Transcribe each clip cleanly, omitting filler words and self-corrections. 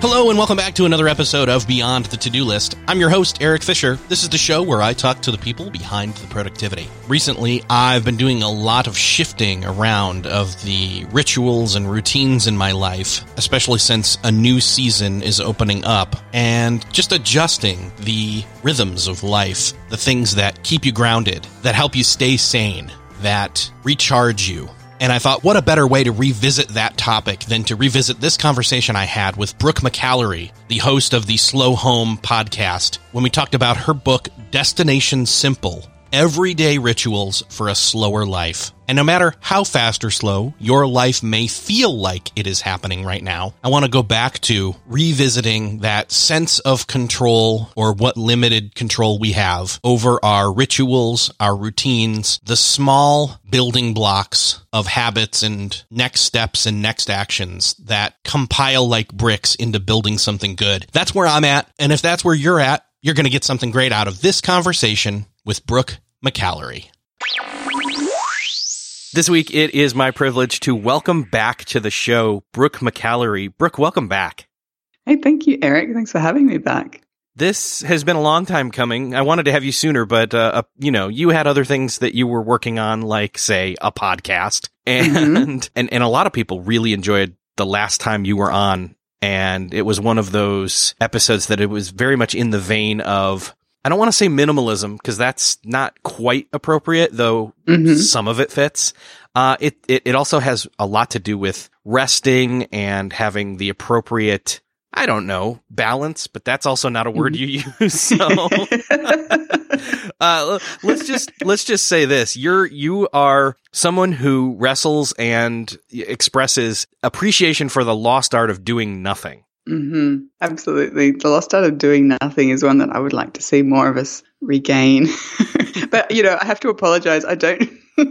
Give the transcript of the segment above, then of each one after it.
Hello and welcome back to another episode of Beyond the To-Do List. I'm your host, Eric Fisher. This is the show where I talk to the people behind the productivity. Recently, I've been doing a lot of shifting around of the rituals and routines in my life, especially since a new season is opening up, and just adjusting the rhythms of life, the things that keep you grounded, that help you stay sane, that recharge you. And I thought, what a better way to revisit that topic than to revisit this conversation I had with Brooke McAlary, the host of the Slow Home podcast, when we talked about her book, Destination Simple: Everyday Rituals for a Slower Life. And no matter how fast or slow your life may feel like it is happening right now, I want to go back to revisiting that sense of control, or what limited control we have over our rituals, our routines, the small building blocks of habits and next steps and next actions that compile like bricks into building something good. That's where I'm at. And if that's where you're at, you're going to get something great out of this conversation with Brooke McAlary. This week, it is my privilege to welcome back to the show Brooke McAlary. Brooke, welcome back. Hey, thank you, Eric. Thanks for having me back. This has been a long time coming. I wanted to have you sooner, but, you had other things that you were working on, like, say, a podcast. And, and a lot of people really enjoyed the last time you were on. And it was one of those episodes that it was very much in the vein of, I don't want to say minimalism, because that's not quite appropriate, though some of it fits. It also has a lot to do with resting and having the appropriate, I don't know, balance, but that's also not a word you use. So let's just say this. You are someone who wrestles and expresses appreciation for the lost art of doing nothing. Absolutely. The lost art of doing nothing is one that I would like to see more of us regain. But, I have to apologize. I don't,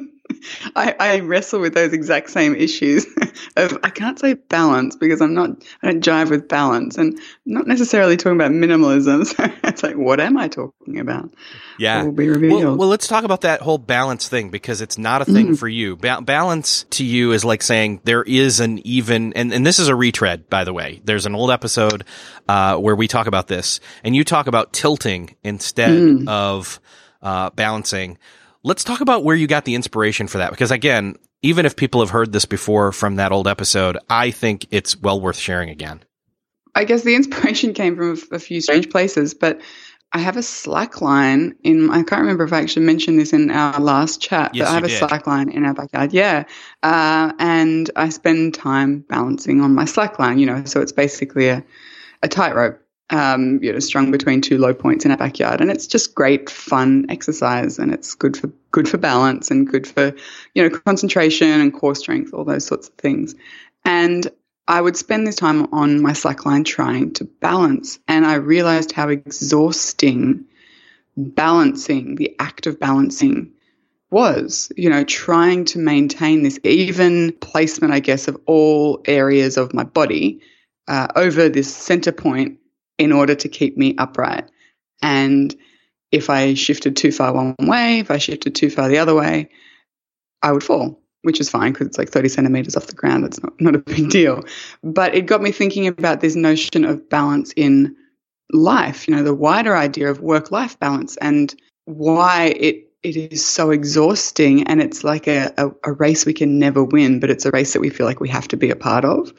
I wrestle with those exact same issues of, I can't say balance because I don't jive with balance, and not necessarily talking about minimalism. So it's like, what am I talking about? Yeah. It will be revealed. Well, let's talk about that whole balance thing, because it's not a thing for you. Balance to you is like saying there is an even, and this is a retread, by the way. There's an old episode where we talk about this, and you talk about tilting instead of balancing. Let's talk about where you got the inspiration for that, because again, even if people have heard this before from that old episode, I think it's well worth sharing again. I guess the inspiration came from a few strange places, but I have a slackline I can't remember if I actually mentioned this in our last chat, yes, but I have a slackline in our backyard. Yeah. And I spend time balancing on my slackline, so it's basically a tightrope. Strung between two low points in our backyard, and it's just great fun exercise, and it's good for balance and good for concentration and core strength, all those sorts of things. And I would spend this time on my slackline trying to balance, and I realized how exhausting balancing, the act of balancing, was. Trying to maintain this even placement, I guess, of all areas of my body over this center point, in order to keep me upright. And if I shifted too far one way, if I shifted too far the other way, I would fall, which is fine because it's like 30 centimeters off the ground. It's not a big deal. But it got me thinking about this notion of balance in life, the wider idea of work-life balance, and why it is so exhausting, and it's like a race we can never win, but it's a race that we feel like we have to be a part of.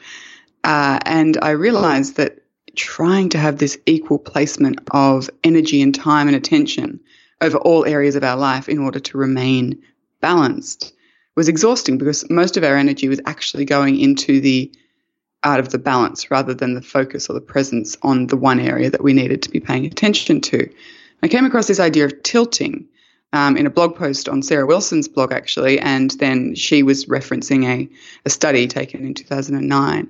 And I realized that trying to have this equal placement of energy and time and attention over all areas of our life in order to remain balanced was exhausting, because most of our energy was actually going into the art of the balance rather than the focus or the presence on the one area that we needed to be paying attention to. I came across this idea of tilting in a blog post on Sarah Wilson's blog, actually, and then she was referencing a study taken in 2009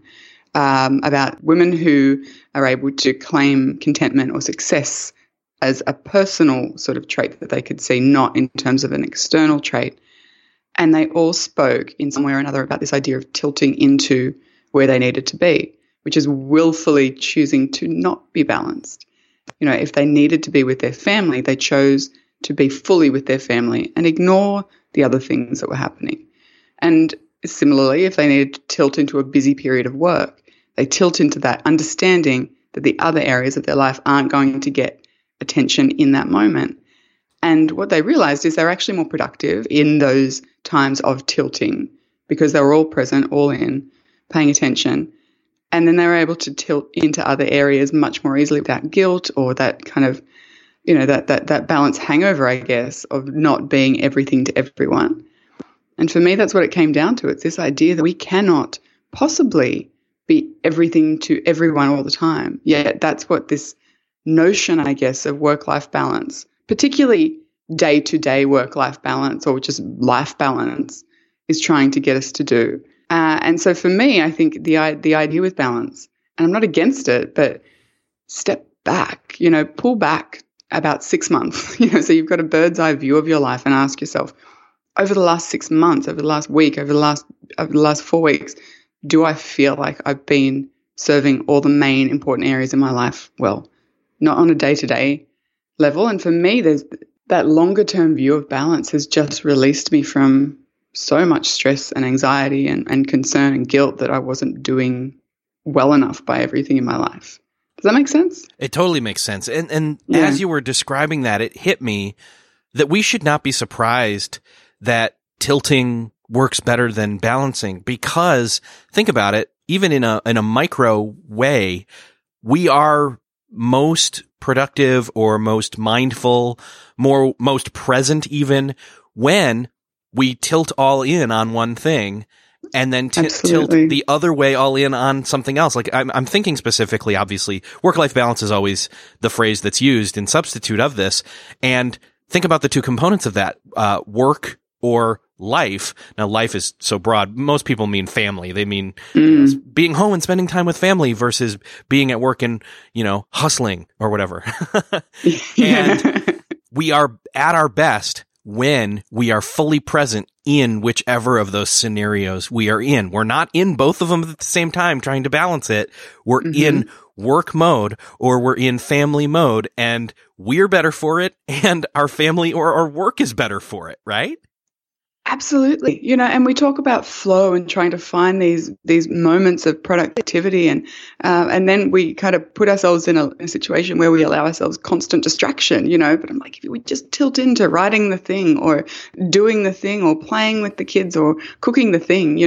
about women who are able to claim contentment or success as a personal sort of trait that they could see, not in terms of an external trait. And they all spoke in some way or another about this idea of tilting into where they needed to be, which is willfully choosing to not be balanced. If they needed to be with their family, they chose to be fully with their family and ignore the other things that were happening. And similarly, if they needed to tilt into a busy period of work, They tilt into that, understanding that the other areas of their life aren't going to get attention in that moment. And what they realized is they're actually more productive in those times of tilting because they were all present, all in, paying attention. And then they were able to tilt into other areas much more easily without guilt or that kind of, that balance hangover, I guess, of not being everything to everyone. And for me, that's what it came down to. It's this idea that we cannot possibly be everything to everyone all the time. Yet that's what this notion, I guess, of work-life balance, particularly day-to-day work-life balance or just life balance, is trying to get us to do. And so for me, I think the idea with balance, and I'm not against it, but step back, pull back about 6 months, so you've got a bird's eye view of your life and ask yourself, over the last 6 months, over the last week, over the last 4 weeks, do I feel like I've been serving all the main important areas in my life well? Not on a day-to-day level. And for me, there's that longer-term view of balance has just released me from so much stress and anxiety and concern and guilt that I wasn't doing well enough by everything in my life. Does that make sense? It totally makes sense. And as you were describing that, it hit me that we should not be surprised that tilting works better than balancing, because think about it, even in a micro way, we are most productive or most mindful, most present even when we tilt all in on one thing and then tilt the other way all in on something else. Like I'm thinking specifically, obviously, work-life balance is always the phrase that's used in substitute of this. And think about the two components of that, work or life. Now, life is so broad. Most people mean family. They mean being home and spending time with family versus being at work and, hustling or whatever. And we are at our best when we are fully present in whichever of those scenarios we are in. We're not in both of them at the same time trying to balance it. We're in work mode or we're in family mode, and we're better for it, and our family or our work is better for it, right? Absolutely. And we talk about flow and trying to find these moments of productivity, and then we kind of put ourselves in a situation where we allow ourselves constant distraction, but I'm like, if we just tilt into writing the thing or doing the thing or playing with the kids or cooking the thing,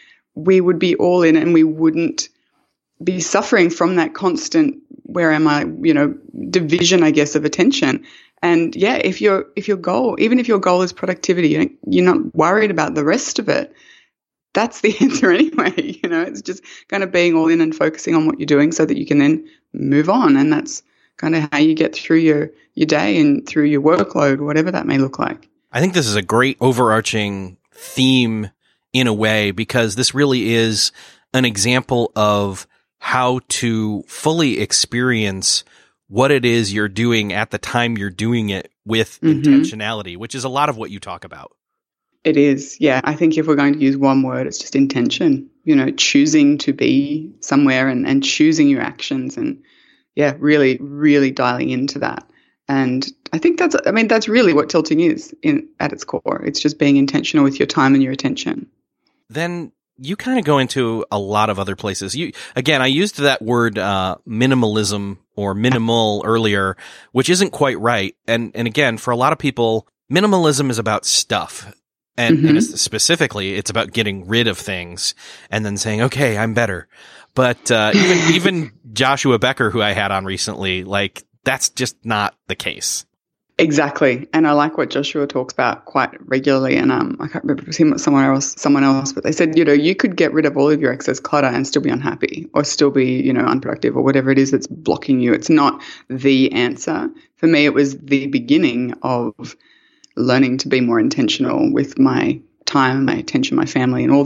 we would be all in and we wouldn't be suffering from that constant, where am I, division, I guess, of attention. And yeah, if your goal, even if your goal is productivity, you're not worried about the rest of it, that's the answer anyway. It's just kind of being all in and focusing on what you're doing so that you can then move on. And that's kind of how you get through your day and through your workload, whatever that may look like. I think this is a great overarching theme in a way, because this really is an example of how to fully experience what it is you're doing at the time you're doing it with intentionality, which is a lot of what you talk about. It is. Yeah. I think if we're going to use one word, it's just intention, choosing to be somewhere and choosing your actions and really, really dialing into that. And I think that's really what tilting is at its core. It's just being intentional with your time and your attention. Then you kind of go into a lot of other places. I used that word minimalism or minimal earlier, which isn't quite right. And again, for a lot of people, minimalism is about stuff. And specifically, it's about getting rid of things and then saying, okay, I'm better. But even Joshua Becker, who I had on recently, that's just not the case. Exactly. And I like what Joshua talks about quite regularly. And I can't remember if it was him or someone else, but they said, you could get rid of all of your excess clutter and still be unhappy or still be, unproductive or whatever it is that's blocking you. It's not the answer. For me, it was the beginning of learning to be more intentional with my time, my attention, my family, and all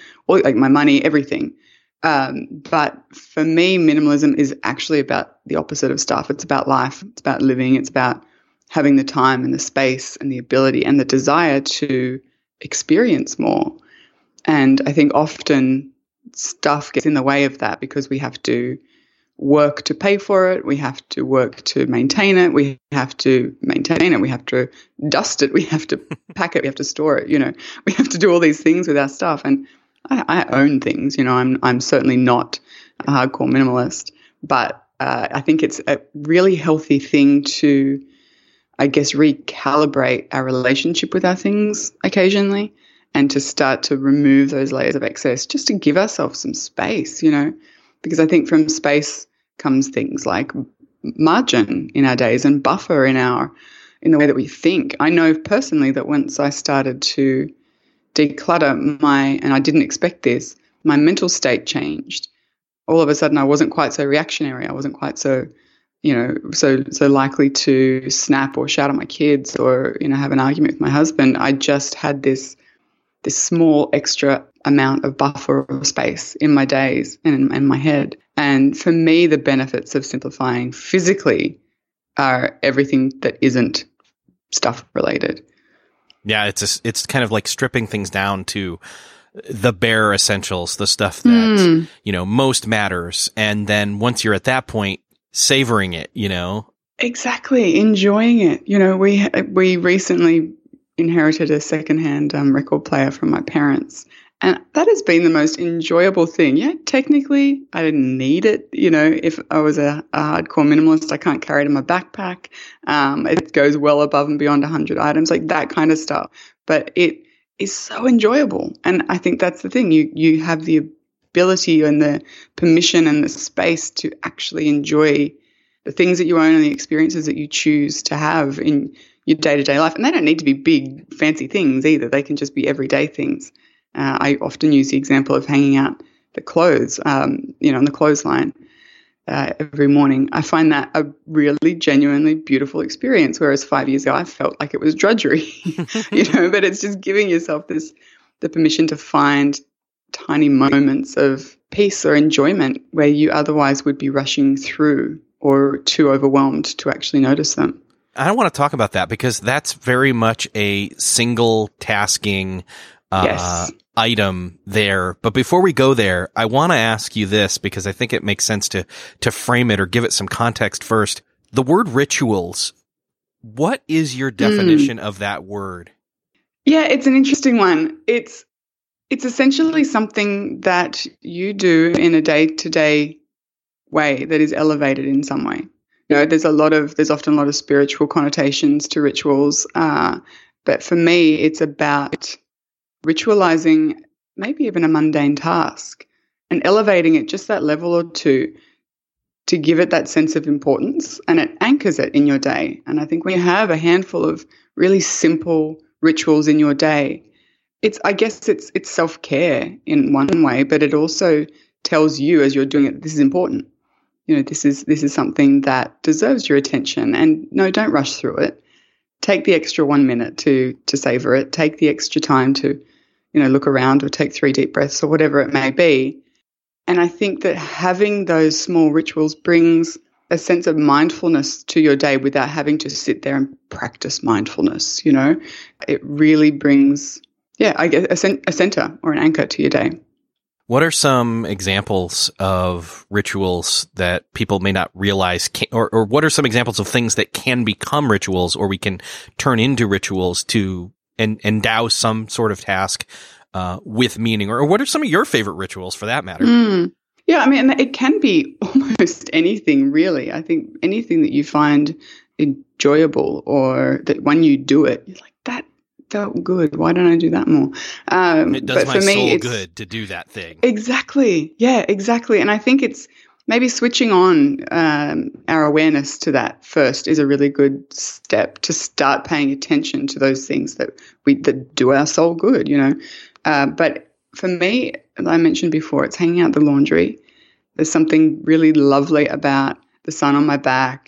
my money, everything. But for me, minimalism is actually about the opposite of stuff. It's about life. It's about living. It's about having the time and the space and the ability and the desire to experience more. And I think often stuff gets in the way of that because we have to work to pay for it. We have to work to maintain it. We have to maintain it. We have to dust it. We have to pack it. We have to store it. We have to do all these things with our stuff. And I own things. I'm certainly not a hardcore minimalist, but I think it's a really healthy thing to, I guess, recalibrate our relationship with our things occasionally and to start to remove those layers of excess just to give ourselves some space, because I think from space comes things like margin in our days and buffer in the way that we think. I know personally that once I started to declutter and I didn't expect this, my mental state changed. All of a sudden I wasn't quite so reactionary. I wasn't quite so, so likely to snap or shout at my kids or, have an argument with my husband. I just had this small extra amount of buffer or space in my days and in my head. And for me, the benefits of simplifying physically are everything that isn't stuff related. Yeah, it's kind of like stripping things down to the bare essentials, the stuff that, most matters. And then once you're at that point, savoring it, Exactly. Enjoying it. We recently inherited a secondhand record player from my parents. And that has been the most enjoyable thing. Yeah, technically, I didn't need it. If I was a hardcore minimalist, I can't carry it in my backpack. It goes well above and beyond 100 items, like that kind of stuff. But it is so enjoyable. And I think that's the thing. You have the ability and the permission and the space to actually enjoy the things that you own and the experiences that you choose to have in your day-to-day life. And they don't need to be big, fancy things either. They can just be everyday things. I often use the example of hanging out the clothes, on the clothesline every morning. I find that a really genuinely beautiful experience, whereas 5 years ago I felt like it was drudgery, but it's just giving yourself the permission to find tiny moments of peace or enjoyment where you otherwise would be rushing through or too overwhelmed to actually notice them. I want to talk about that because that's very much a single tasking item there. But before we go there, I want to ask you this because I think it makes sense to frame it or give it some context first. The word rituals, what is your definition of that word? Yeah, it's an interesting one. It's essentially something that you do in a day-to-day way that is elevated in some way. There's often a lot of spiritual connotations to rituals, but for me, it's about ritualizing maybe even a mundane task and elevating it just that level or two to give it that sense of importance, and it anchors it in your day. And I think when you have a handful of really simple rituals in your day, it's self-care in one way, but it also tells you as you're doing it, this is important. This is something that deserves your attention, and no, don't rush through it. Take the extra 1 minute to savor it. Take the extra time to, look around or take 3 deep breaths or whatever it may be. And I think that having those small rituals brings a sense of mindfulness to your day without having to sit there and practice mindfulness. It really brings, I guess, a center or an anchor to your day. What are some examples of rituals that people may not realize or what are some examples of things that can become rituals or we can turn into rituals to endow some sort of task with meaning? Or what are some of your favorite rituals for that matter? Yeah, I mean, it can be almost anything, really. I think anything that you find enjoyable or that when you do it, you're like, that felt good. Why don't I do that more? It does my soul good to do that thing. Exactly. Yeah, exactly. And I think it's maybe switching on our awareness to that first is a really good step to start paying attention to those things that do our soul good, But for me, as I mentioned before, it's hanging out the laundry. There's something really lovely about the sun on my back,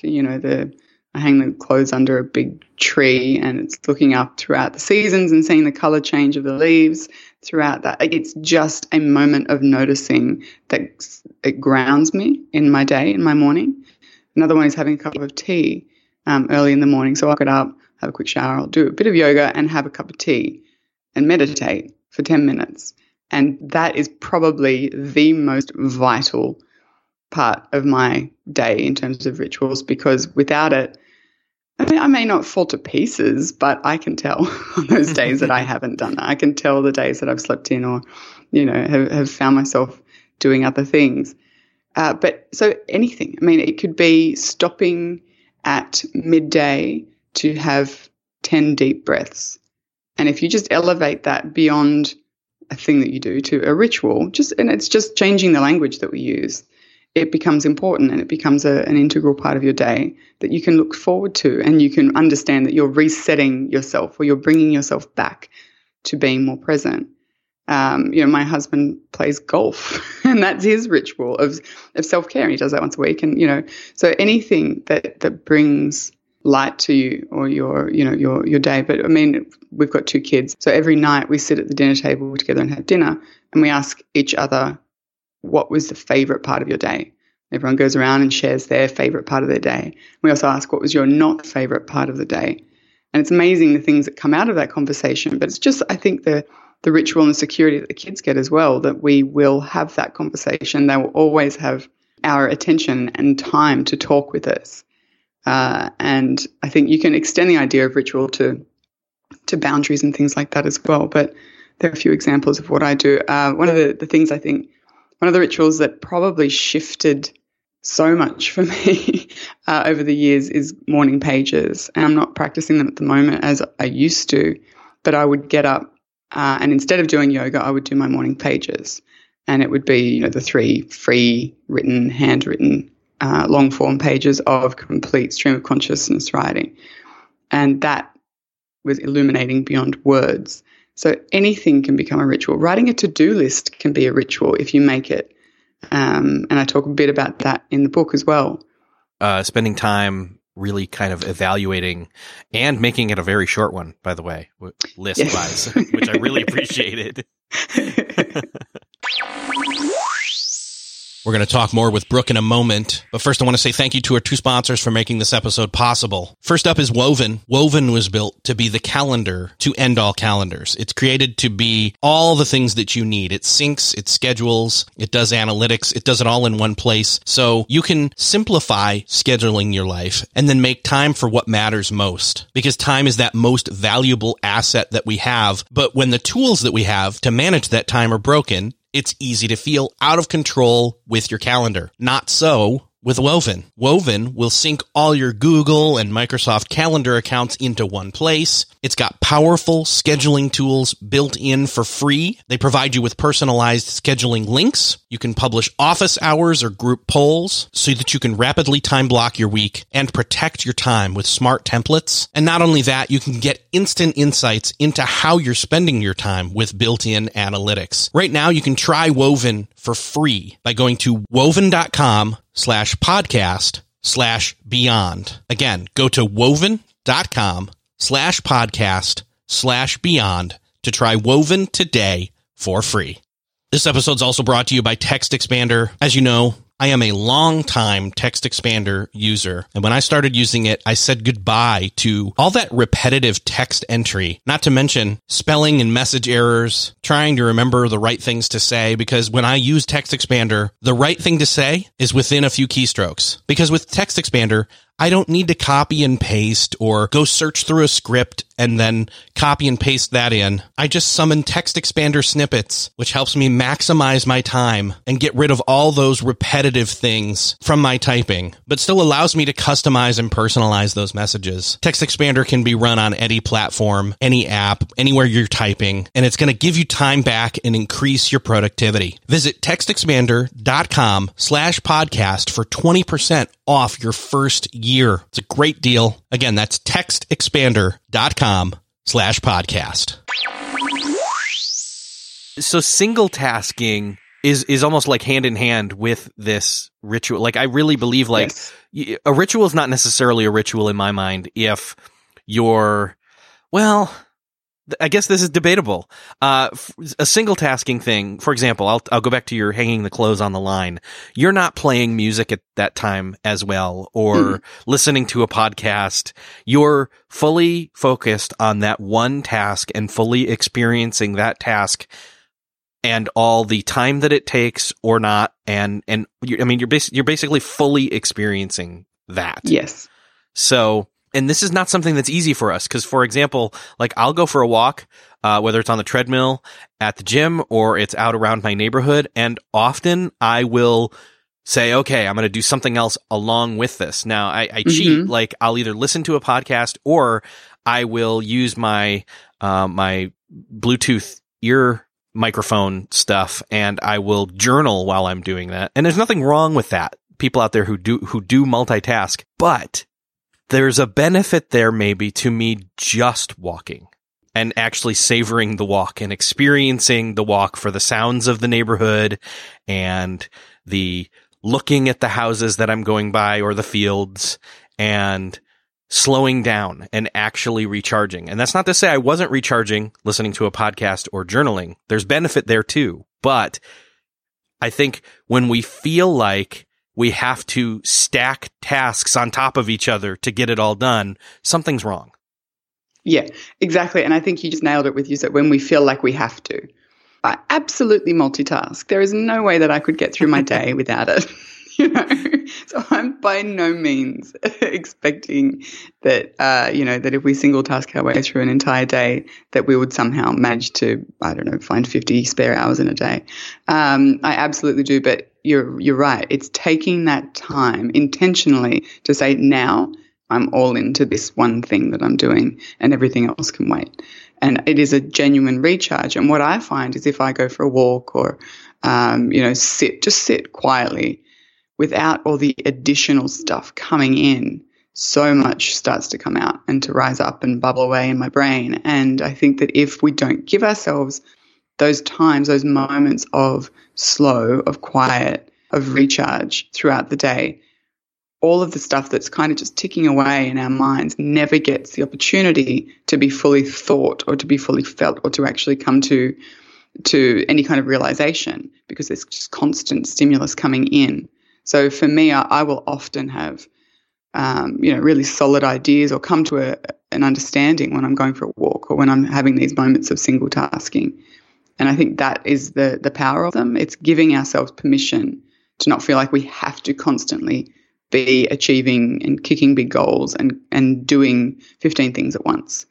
I hang the clothes under a big tree and it's looking up throughout the seasons and seeing the color change of the leaves throughout that. It's just a moment of noticing that it grounds me in my day, in my morning. Another one is having a cup of tea early in the morning. So I'll get up, have a quick shower, I'll do a bit of yoga and have a cup of tea and meditate for 10 minutes. And that is probably the most vital part of my day in terms of rituals, because without it, I may not fall to pieces, but I can tell on those days that I haven't done that. I can tell the days that I've slept in or, have found myself doing other things. But so anything. I mean, it could be stopping at midday to have 10 deep breaths. And if you just elevate that beyond a thing that you do to a ritual, and it's just changing the language that we use, it becomes important and it becomes an integral part of your day that you can look forward to, and you can understand that you're resetting yourself, or you're bringing yourself back to being more present. My husband plays golf, and that's his ritual of self-care, and he does that once a week. And, so anything that brings light to you or your day. But I mean, we've got 2 kids. So every night we sit at the dinner table together and have dinner, and we ask each other, what was the favorite part of your day? Everyone goes around and shares their favorite part of their day. We also ask, what was your not favorite part of the day? And it's amazing the things that come out of that conversation. But it's just, I think, the ritual and the security that the kids get as well, that we will have that conversation. They will always have our attention and time to talk with us. And I think you can extend the idea of ritual to boundaries and things like that as well. But there are a few examples of what I do. One of the things I think, one of the rituals that probably shifted so much for me over the years is morning pages. And I'm not practicing them at the moment as I used to, but I would get up and instead of doing yoga, I would do my morning pages. And it would be, the 3 free written, handwritten, long form pages of complete stream of consciousness writing. And that was illuminating beyond words. So anything can become a ritual. Writing a to-do list can be a ritual if you make it. And I talk a bit about that in the book as well. Spending time really kind of evaluating and making it a very short one, by the way, list-wise, yes. Which I really appreciated. We're going to talk more with Brooke in a moment, but first I want to say thank you to our 2 sponsors for making this episode possible. First up is Woven. Woven was built to be the calendar to end all calendars. It's created to be all the things that you need. It syncs, it schedules, it does analytics, it does it all in one place. So you can simplify scheduling your life and then make time for what matters most, because time is that most valuable asset that we have. But when the tools that we have to manage that time are broken, it's easy to feel out of control with your calendar. Not so with Woven. Woven will sync all your Google and Microsoft Calendar accounts into one place. It's got powerful scheduling tools built in for free. They provide you with personalized scheduling links. You can publish office hours or group polls so that you can rapidly time block your week and protect your time with smart templates. And not only that, you can get instant insights into how you're spending your time with built-in analytics. Right now, you can try Woven for free by going to woven.com/podcast/beyond. Again, go to woven.com/podcast/beyond to try Woven today for free. This episode's also brought to you by Text Expander. As you know, I am a long-time Text Expander user, and when I started using it, I said goodbye to all that repetitive text entry, not to mention spelling and message errors, trying to remember the right things to say, because when I use Text Expander, the right thing to say is within a few keystrokes. Because with Text Expander, I don't need to copy and paste or go search through a script and then copy and paste that in. I just summon Text Expander snippets, which helps me maximize my time and get rid of all those repetitive things from my typing, but still allows me to customize and personalize those messages. Text Expander can be run on any platform, any app, anywhere you're typing, and it's going to give you time back and increase your productivity. Visit textexpander.com/podcast for 20% off your first year. It's a great deal. Again, that's textexpander.com/podcast. So single tasking is almost like hand in hand with this ritual. Like, I really believe Yes. a ritual is not necessarily a ritual in my mind if you're, well, I guess this is debatable. A single tasking thing, for example, I'll go back to your hanging the clothes on the line. You're not playing music at that time as well, or listening to a podcast. You're fully focused on that one task and fully experiencing that task and all the time that it takes or not. And you're basically fully experiencing that. Yes. So, and this is not something that's easy for us because, for example, like I'll go for a walk, whether it's on the treadmill, at the gym, or it's out around my neighborhood, and often I will say, okay, I'm going to do something else along with this. Now, I cheat. Like, I'll either listen to a podcast or I will use my my Bluetooth ear microphone stuff, and I will journal while I'm doing that. And there's nothing wrong with that. People out there who do multitask, but there's a benefit there maybe to me just walking and actually savoring the walk and experiencing the walk for the sounds of the neighborhood and the looking at the houses that I'm going by or the fields and slowing down and actually recharging. And that's not to say I wasn't recharging listening to a podcast or journaling. There's benefit there too. But I think when we feel like we have to stack tasks on top of each other to get it all done, something's wrong. Yeah, exactly. And I think you just nailed it with you said when we feel like we have to. I absolutely multitask. There is no way that I could get through my day without it. So I'm by no means expecting that, that if we single task our way through an entire day, that we would somehow manage to, find 50 spare hours in a day. I absolutely do. But you're right. It's taking that time intentionally to say, now I'm all into this one thing that I'm doing and everything else can wait. And it is a genuine recharge. And what I find is if I go for a walk or, sit quietly without all the additional stuff coming in, so much starts to come out and to rise up and bubble away in my brain. And I think that if we don't give ourselves those times, those moments of slow, of quiet, of recharge throughout the day, all of the stuff that's kind of just ticking away in our minds never gets the opportunity to be fully thought or to be fully felt or to actually come to any kind of realization, because there's just constant stimulus coming in. So for me, I will often have, really solid ideas or come to an understanding when I'm going for a walk or when I'm having these moments of single tasking. And I think that is the power of them. It's giving ourselves permission to not feel like we have to constantly be achieving and kicking big goals and doing 15 things at once.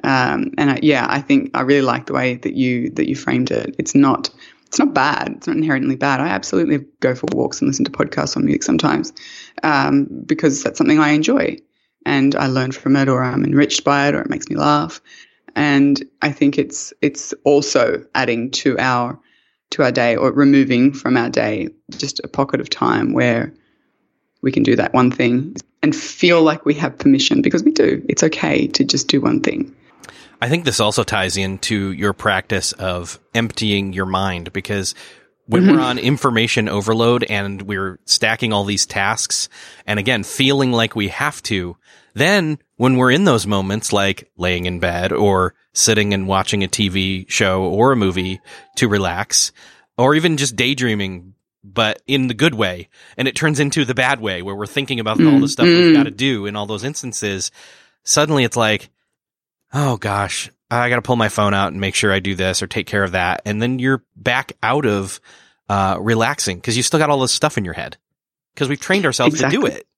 I think I really like the way that you framed it. It's not bad. It's not inherently bad. I absolutely go for walks and listen to podcasts or music sometimes because that's something I enjoy and I learn from it, or I'm enriched by it, or it makes me laugh. And I think it's also adding to our day, or removing from our day just a pocket of time where we can do that one thing and feel like we have permission, because we do. It's okay to just do one thing. I think this also ties into your practice of emptying your mind, because when we're on information overload and we're stacking all these tasks and again, feeling like we have to, then when we're in those moments like laying in bed or sitting and watching a TV show or a movie to relax, or even just daydreaming, but in the good way, and it turns into the bad way where we're thinking about all the stuff we've got to do in all those instances, suddenly it's like, oh gosh, I got to pull my phone out and make sure I do this or take care of that. And then you're back out of relaxing because you still got all this stuff in your head because we've trained ourselves to do it.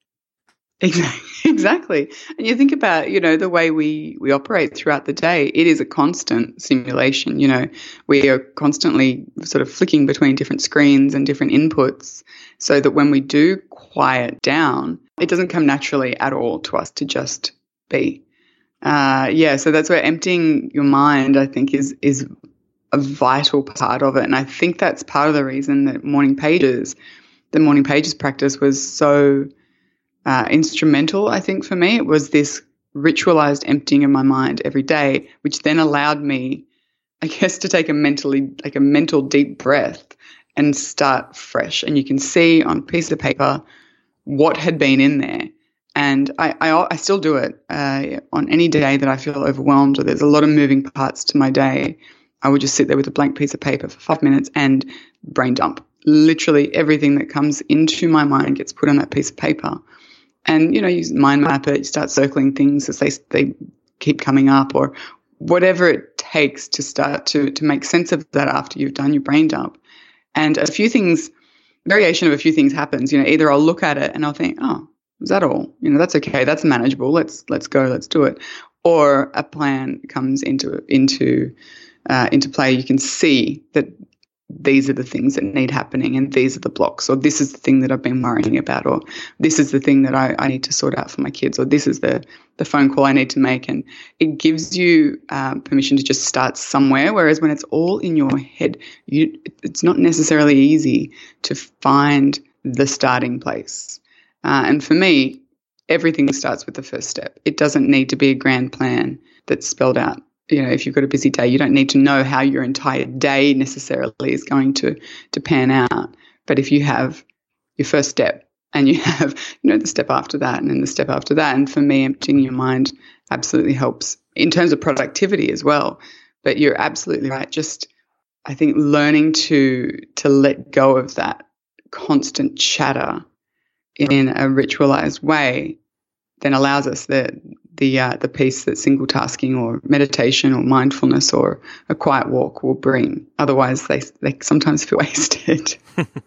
Exactly. And you think about, the way we operate throughout the day, it is a constant simulation. We are constantly sort of flicking between different screens and different inputs, so that when we do quiet down, it doesn't come naturally at all to us to just be. So that's where emptying your mind, I think, is a vital part of it. And I think that's part of the reason that the morning pages practice was so instrumental, I think, for me. It was this ritualized emptying of my mind every day, which then allowed me, I guess, to take a mental deep breath and start fresh. And you can see on a piece of paper what had been in there. And I still do it on any day that I feel overwhelmed or there's a lot of moving parts to my day. I would just sit there with a blank piece of paper for 5 minutes and brain dump. Literally everything that comes into my mind gets put on that piece of paper. And, you mind map it, you start circling things as they keep coming up, or whatever it takes to start to make sense of that after you've done your brain dump. And variation of a few things happens. Either I'll look at it and I'll think, oh, is that all? That's okay. That's manageable. Let's go. Let's do it. Or a plan comes into play. You can see that these are the things that need happening and these are the blocks, or this is the thing that I've been worrying about, or this is the thing that I need to sort out for my kids, or this is the phone call I need to make. And it gives you permission to just start somewhere, whereas when it's all in your head, it's not necessarily easy to find the starting place. And for me, everything starts with the first step. It doesn't need to be a grand plan that's spelled out. If you've got a busy day, you don't need to know how your entire day necessarily is going to pan out. But if you have your first step and you have, the step after that and then the step after that, and for me, emptying your mind absolutely helps in terms of productivity as well. But you're absolutely right. Just, I think, learning to let go of that constant chatter in a ritualized way then allows us the peace that single tasking or meditation or mindfulness or a quiet walk will bring. Otherwise, they sometimes feel wasted.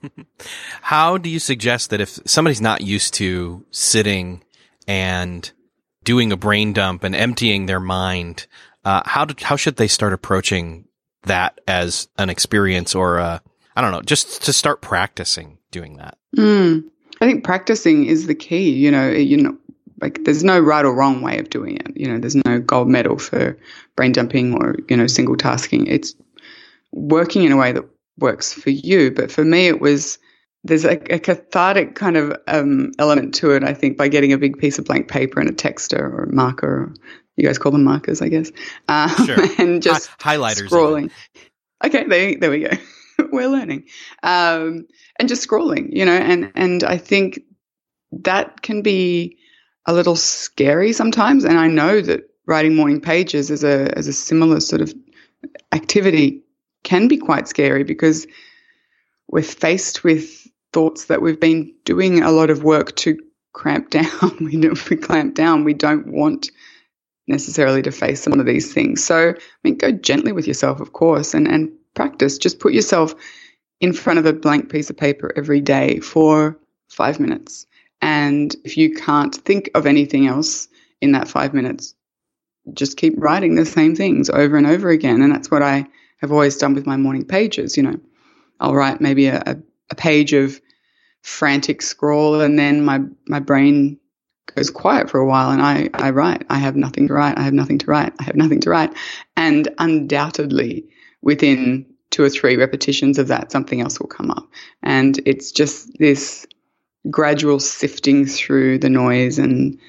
How do you suggest that if somebody's not used to sitting and doing a brain dump and emptying their mind, how should they start approaching that as an experience, or I don't know, just to start practicing doing that? I think practicing is the key. Like there's no right or wrong way of doing it. There's no gold medal for brain dumping or, single tasking. It's working in a way that works for you. But for me, there's a cathartic kind of element to it, I think, by getting a big piece of blank paper and a texter or a marker. You guys call them markers, I guess. Sure. And just highlighters. Scrolling. Okay, there we go. We're learning. And just scrolling, and I think that can be a little scary sometimes. And I know that writing morning pages as a similar sort of activity can be quite scary, because we're faced with thoughts that we've been doing a lot of work to clamp down. We clamp down. We don't want necessarily to face some of these things. So, go gently with yourself, of course, and practice. Just put yourself in front of a blank piece of paper every day for 5 minutes. And if you can't think of anything else in that 5 minutes, just keep writing the same things over and over again. And that's what I have always done with my morning pages. I'll write maybe a page of frantic scroll, and then my brain goes quiet for a while, and I write. I have nothing to write. I have nothing to write. I have nothing to write. And undoubtedly, within 2 or 3 repetitions of that, something else will come up. And it's just this gradual sifting through the noise and,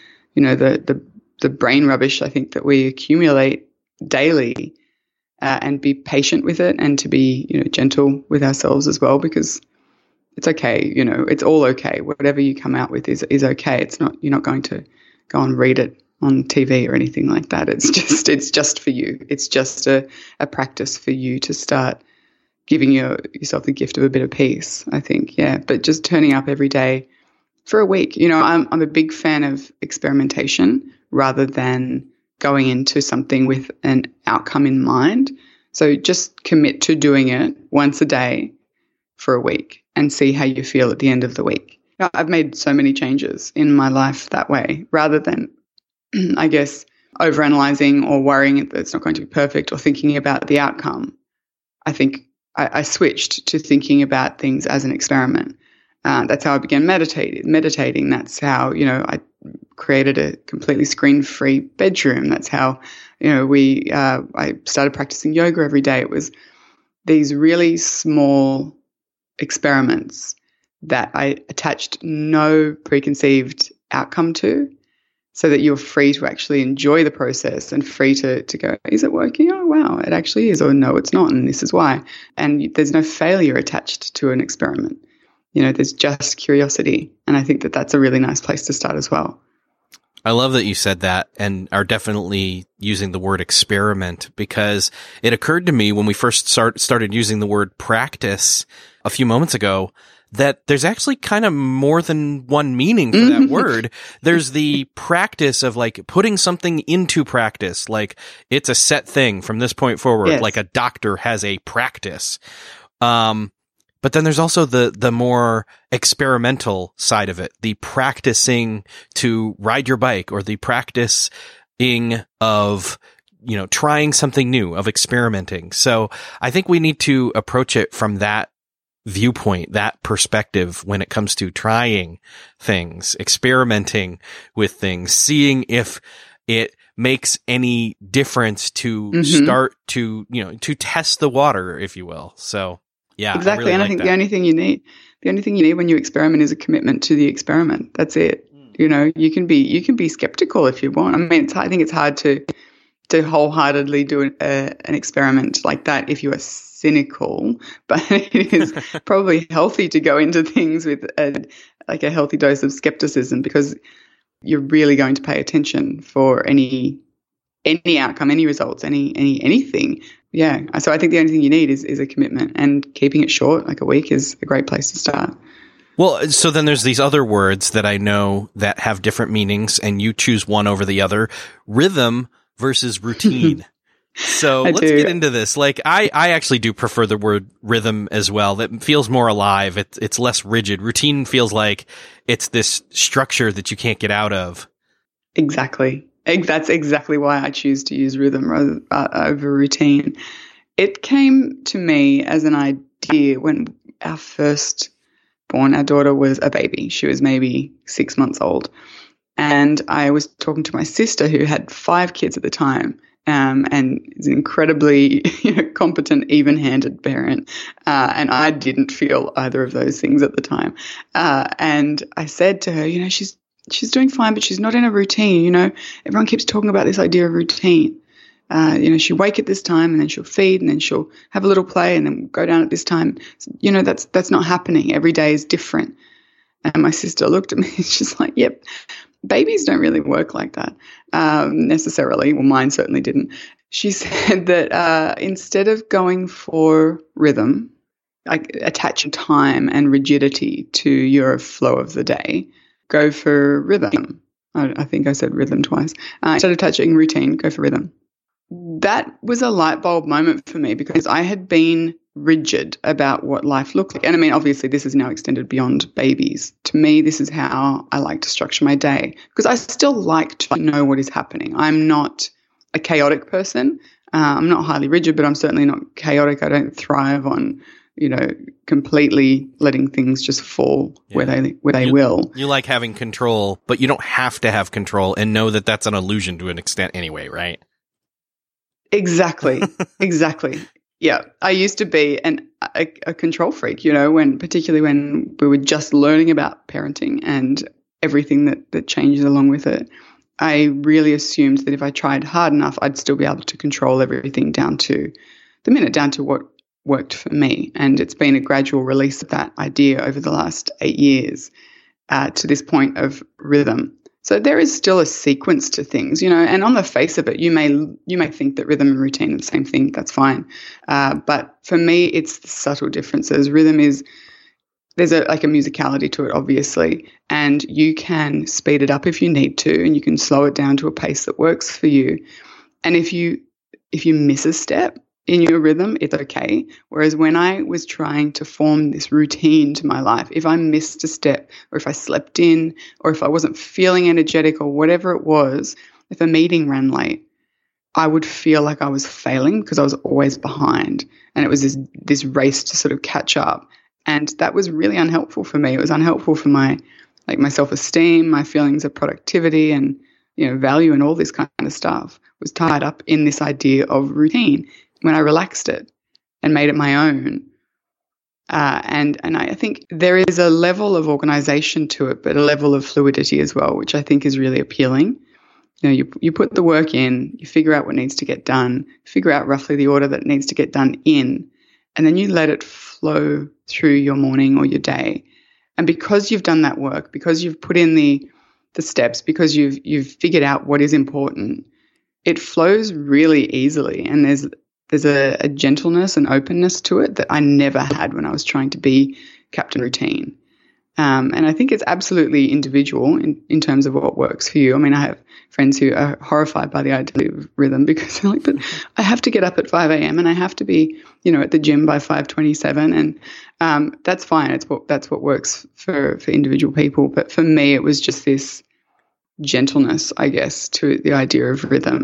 the brain rubbish, I think, that we accumulate daily, and be patient with it, and to be, gentle with ourselves as well, because it's okay. It's all okay. Whatever you come out with is okay. It's not, you're not going to go and read it on TV or anything like that. It's just for you. It's just a practice for you to start giving yourself the gift of a bit of peace, I think. Yeah. But just turning up every day for a week. I'm a big fan of experimentation rather than going into something with an outcome in mind. So just commit to doing it once a day for a week and see how you feel at the end of the week. I've made so many changes in my life that way, rather than, I guess, overanalyzing or worrying that it's not going to be perfect or thinking about the outcome. I think I switched to thinking about things as an experiment. That's how I began meditating. That's how, I created a completely screen-free bedroom. That's how, I started practicing yoga every day. It was these really small experiments that I attached no preconceived outcome to, so that you're free to actually enjoy the process and free to go, is it working? Oh, wow, it actually is. Or no, it's not, and this is why. And there's no failure attached to an experiment. There's just curiosity. And I think that that's a really nice place to start as well. I love that you said that, and are definitely using the word experiment, because it occurred to me when we first started using the word practice a few moments ago that there's actually kind of more than one meaning for that word. There's the practice of like putting something into practice, like it's a set thing from this point forward, yes. Like a doctor has a practice. But then there's also the more experimental side of it, the practicing to ride your bike, or the practicing of trying something new, of experimenting. So I think we need to approach it from that viewpoint, that perspective when it comes to trying things, experimenting with things, seeing if it makes any difference to start to, to test the water, if you will. So yeah, exactly. I really and I think the only thing you need when you experiment is a commitment to the experiment. That's it. You can be skeptical if you want. I mean, I think it's hard to wholeheartedly do an experiment like that if you are cynical, but it is probably healthy to go into things with a healthy dose of skepticism, because you're really going to pay attention for any outcome, any results, anything. Yeah. So I think the only thing you need is a commitment, and keeping it short, like a week, is a great place to start. Well, so then there's these other words that I know that have different meanings, and you choose one over the other: rhythm versus routine. So let's get into this. Like, I actually do prefer the word rhythm as well. That feels more alive. It's less rigid. Routine feels like it's this structure that you can't get out of. Exactly. That's exactly why I choose to use rhythm over routine. It came to me as an idea when our daughter was a baby. She was maybe 6 months old. And I was talking to my sister, who had 5 kids at the time, and is an incredibly competent, even-handed parent. And I didn't feel either of those things at the time. And I said to her, she's doing fine, but she's not in a routine. Everyone keeps talking about this idea of routine. She'll wake at this time, and then she'll feed, and then she'll have a little play, and then go down at this time. That's not happening. Every day is different. And my sister looked at me, and she's like, yep, babies don't really work like that necessarily. Well, mine certainly didn't. She said that instead of going for rhythm, like attaching time and rigidity to your flow of the day, go for rhythm. I think I said rhythm twice. Instead of attaching routine, go for rhythm. That was a light bulb moment for me, because I had been rigid about what life looked like. And I mean, obviously this is now extended beyond babies. To me, this is how I like to structure my day, because I still like to know what is happening. I'm not a chaotic person. I'm not highly rigid, but I'm certainly not chaotic. I don't thrive on, completely letting things just fall where they will. You like having control, but you don't have to have control, and know that that's an illusion to an extent anyway, right? Exactly. Exactly. Yeah. I used to be a control freak, particularly when we were just learning about parenting and everything that changes along with it. I really assumed that if I tried hard enough, I'd still be able to control everything down to the minute, down to what worked for me. And it's been a gradual release of that idea over the last 8 years to this point of rhythm. So there is still a sequence to things, and on the face of it, you may think that rhythm and routine are the same thing. That's fine. But for me, it's the subtle differences. Rhythm there's a musicality to it, obviously, and you can speed it up if you need to, and you can slow it down to a pace that works for you. And if you miss a step in your rhythm, it's okay. Whereas when I was trying to form this routine to my life, if I missed a step, or if I slept in, or if I wasn't feeling energetic, or whatever it was, if a meeting ran late, I would feel like I was failing because I was always behind. And it was this race to sort of catch up. And that was really unhelpful for me. It was unhelpful for my self-esteem, my feelings of productivity and, value, and all this kind of stuff was tied up in this idea of routine. When I relaxed it and made it my own. And I think there is a level of organization to it, but a level of fluidity as well, which I think is really appealing. You put the work in, you figure out what needs to get done, figure out roughly the order that needs to get done in, and then you let it flow through your morning or your day. And because you've done that work, because you've put in the steps, because you've figured out what is important, it flows really easily. And there's a gentleness and openness to it that I never had when I was trying to be Captain Routine. And I think it's absolutely individual in terms of what works for you. I mean, I have friends who are horrified by the idea of rhythm because they're like, but I have to get up at 5 a.m. and I have to be, at the gym by 5:27. And that's fine. That's what works for individual people. But for me, it was just this gentleness, I guess, to the idea of rhythm.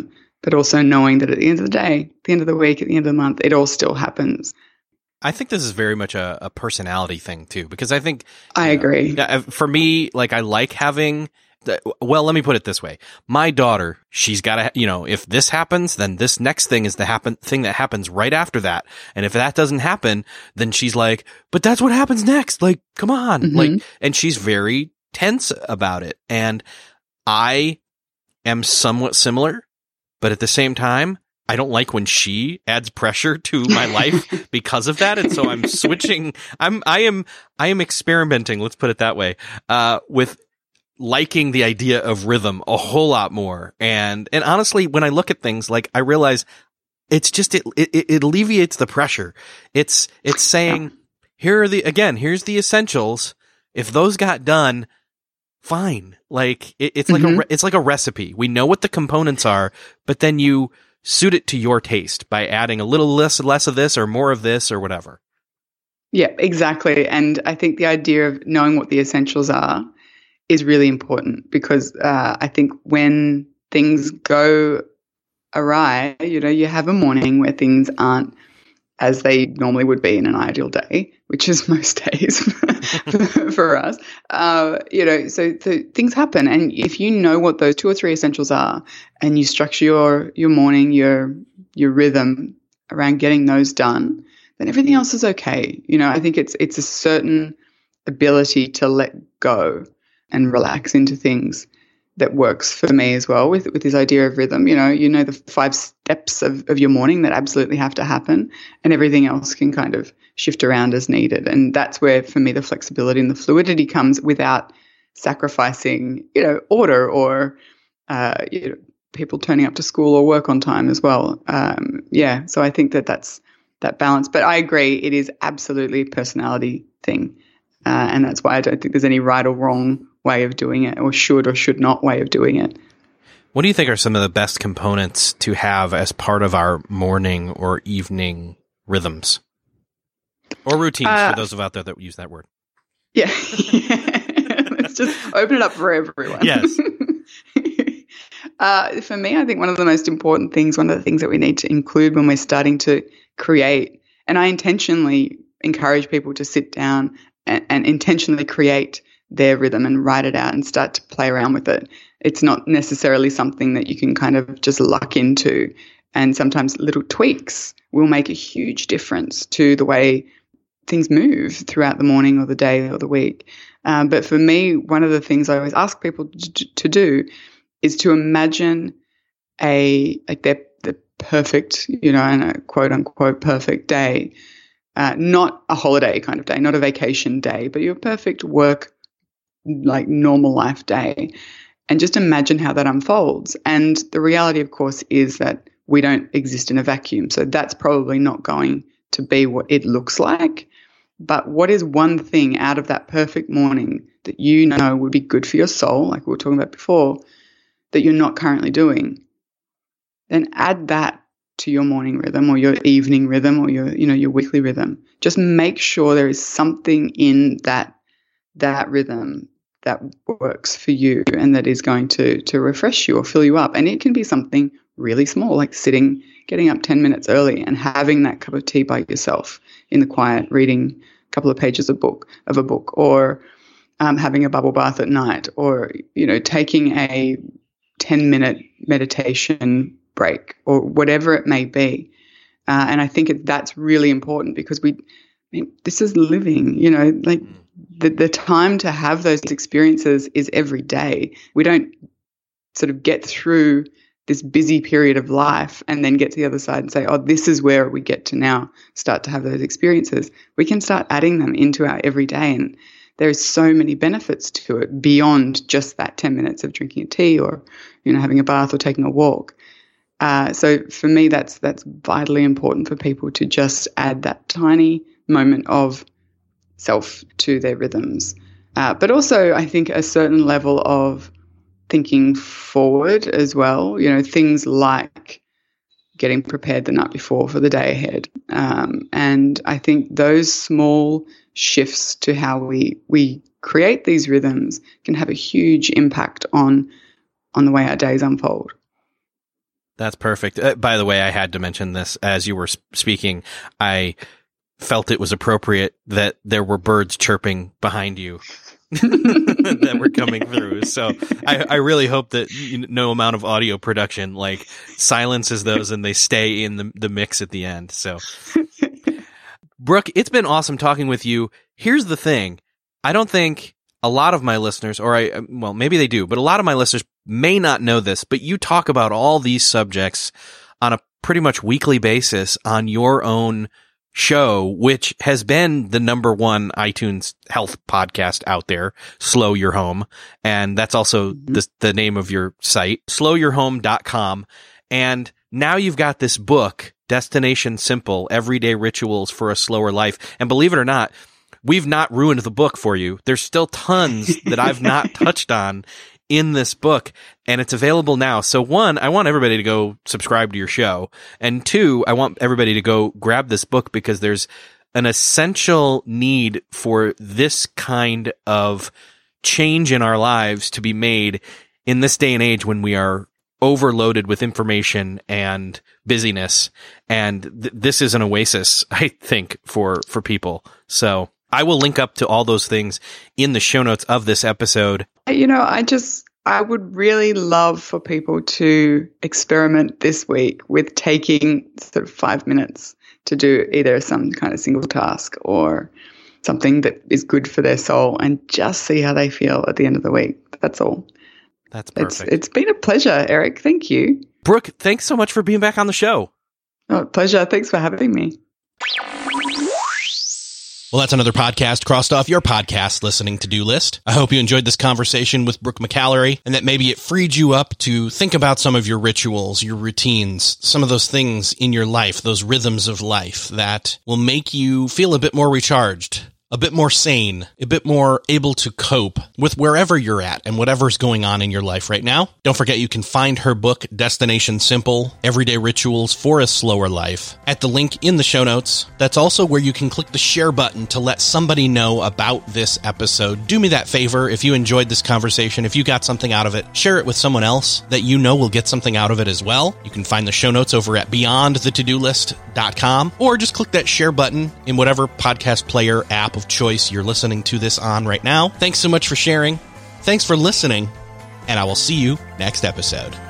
but also knowing that at the end of the day, at the end of the week, at the end of the month, it all still happens. I think this is very much a personality thing too, because I think I agree. For me, like I like having. Well, let me put it this way. My daughter, she's got to, if this happens, then this next thing is the thing that happens right after that. And if that doesn't happen, then she's like, but that's what happens next. Like, come on. Mm-hmm. Like, and she's very tense about it. And I am somewhat similar, but at the same time, I don't like when she adds pressure to my life because of that. And so I'm switching. I am experimenting. Let's put it that way, with liking the idea of rhythm a whole lot more. And honestly, when I look at things, like I realize it's just, it alleviates the pressure. It's saying, here's the essentials. If those got done, fine. Like it's like a recipe. We know what the components are, but then you suit it to your taste by adding a little less of this or more of this or whatever. Yeah, exactly. And I think the idea of knowing what the essentials are is really important, because I think when things go awry, you have a morning where things aren't as they normally would be in an ideal day, which is most days for us. So things happen. And if you know what those 2 or 3 essentials are, and you structure your morning, your rhythm around getting those done, then everything else is okay. I think it's a certain ability to let go and relax into things that works for me as well with this idea of rhythm. The 5 steps of your morning that absolutely have to happen, and everything else can kind of shift around as needed. And that's where, for me, the flexibility and the fluidity comes without sacrificing, order or, people turning up to school or work on time as well. So I think that's that balance. But I agree, it is absolutely a personality thing. And that's why I don't think there's any right or wrong way of doing it, or should not way of doing it. What do you think are some of the best components to have as part of our morning or evening rhythms or routines, for those out there that use that word? Yeah. Let's just open it up for everyone. Yes. For me, I think one of the most important things, one of the things that we need to include when we're starting to create, and I intentionally encourage people to sit down and intentionally create their rhythm and write it out and start to play around with it. It's not necessarily something that you can kind of just luck into. And sometimes little tweaks will make a huge difference to the way things move throughout the morning or the day or the week. But for me, one of the things I always ask people to do is to imagine the perfect, and a quote unquote perfect day. Not a holiday kind of day, not a vacation day, but your perfect work, like normal life day. And just imagine how that unfolds. And the reality, of course, is that we don't exist in a vacuum. So that's probably not going to be what it looks like. But what is one thing out of that perfect morning that would be good for your soul, like we were talking about before, that you're not currently doing? Then add that to your morning rhythm or your evening rhythm or your weekly rhythm. Just make sure there is something in that rhythm that works for you and that is going to refresh you or fill you up. And it can be something really small, like getting up 10 minutes early and having that cup of tea by yourself in the quiet, reading a couple of pages of a book, or having a bubble bath at night, or taking a 10-minute meditation break, or whatever it may be. And I think that's really important, because this is living, like the time to have those experiences is every day. We don't sort of get through this busy period of life and then get to the other side and say, oh, this is where we get to now start to have those experiences. We can start adding them into our everyday, and there's so many benefits to it beyond just that 10 minutes of drinking a tea or, having a bath or taking a walk. So for me, that's vitally important for people to just add that tiny moment of self to their rhythms. But also, I think a certain level of thinking forward as well, things like getting prepared the night before for the day ahead. And I think those small shifts to how we create these rhythms can have a huge impact on the way our days unfold. That's perfect. By the way, I had to mention this as you were speaking. I felt it was appropriate that there were birds chirping behind you that were coming through. So I really hope that no amount of audio production like silences those and they stay in the mix at the end. So Brooke, it's been awesome talking with you. Here's the thing. I don't think a lot of my listeners, well, maybe they do, but a lot of my listeners may not know this, but you talk about all these subjects on a pretty much weekly basis on your own show, which has been the #1 iTunes health podcast out there, Slow Your Home. And that's also the name of your site, slowyourhome.com. And now you've got this book, Destination Simple, Everyday Rituals for a Slower Life. And believe it or not, we've not ruined the book for you. There's still tons that I've not touched on in this book, and it's available now. So 1, I want everybody to go subscribe to your show. And 2, I want everybody to go grab this book because there's an essential need for this kind of change in our lives to be made in this day and age when we are overloaded with information and busyness. And this is an oasis, I think, for people. So I will link up to all those things in the show notes of this episode. I would really love for people to experiment this week with taking sort of 5 minutes to do either some kind of single task or something that is good for their soul and just see how they feel at the end of the week. That's all. That's perfect. It's been a pleasure, Eric. Thank you. Brooke, thanks so much for being back on the show. Oh, pleasure. Thanks for having me. Well, that's another podcast crossed off your podcast listening to-do list. I hope you enjoyed this conversation with Brooke McAlary and that maybe it freed you up to think about some of your rituals, your routines, some of those things in your life, those rhythms of life that will make you feel a bit more recharged, a bit more sane, a bit more able to cope with wherever you're at and whatever's going on in your life right now. Don't forget you can find her book, Destination Simple, Everyday Rituals for a Slower Life, at the link in the show notes. That's also where you can click the share button to let somebody know about this episode. Do me that favor. If you enjoyed this conversation, if you got something out of it, share it with someone else that you know will get something out of it as well. You can find the show notes over at beyondthetodolist.com, or just click that share button in whatever podcast player app of choice you're listening to this on right now. Thanks so much for sharing. Thanks for listening, and I will see you next episode.